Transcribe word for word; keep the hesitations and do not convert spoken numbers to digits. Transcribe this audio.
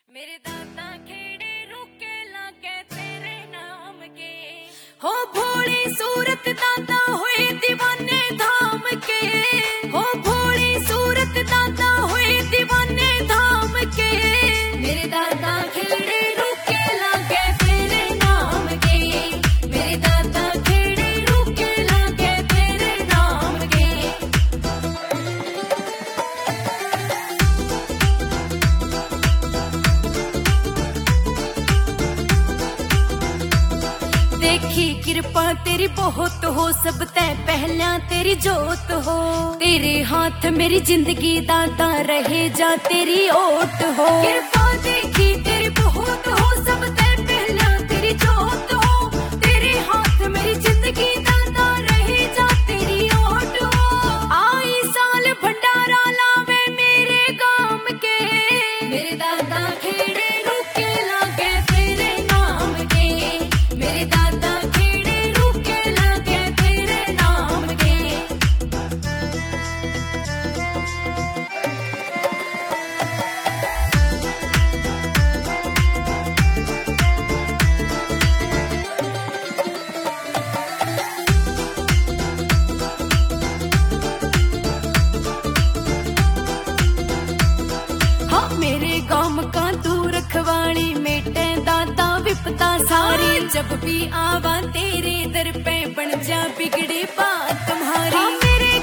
मेरे दादा खेड़े रुके लागे तेरे नाम के, हो भोली सूरत दादा हुए दीवाने धाम के, हो भोली सूरत दादा हुए दीवाने धाम के। मेरे दादा खेड़े रुके लागे तेरे नाम के, मेरे दादा खेड़े रुके लागे तेरे नाम के। देखी कृपा तेरी बहुत हो, सब तै पहला तेरी जोत हो, तेरे हाथ मेरी जिंदगी दाता रहे जा तेरी ओट हो। कृपा देखी तेरी बहुत हो, सब तै पहला तेरी जोत हो, तेरे हाथ मेरी जिंदगी दाता रहे जा तेरी ओट हो। आई साल भंडारा लावे मेरे गाम के, मेरे दादा खेड़े रुके लागे तेरे नाम के, मेरे दादा खेड़े रुके लागे तेरे नाम के। हाँ मेरे गांव का तू रखवाली, मेटे दादा विपता सारी, जब भी आवा तेरे दर पे बन जा बिगड़े बात तुम्हारी। हाँ मेरे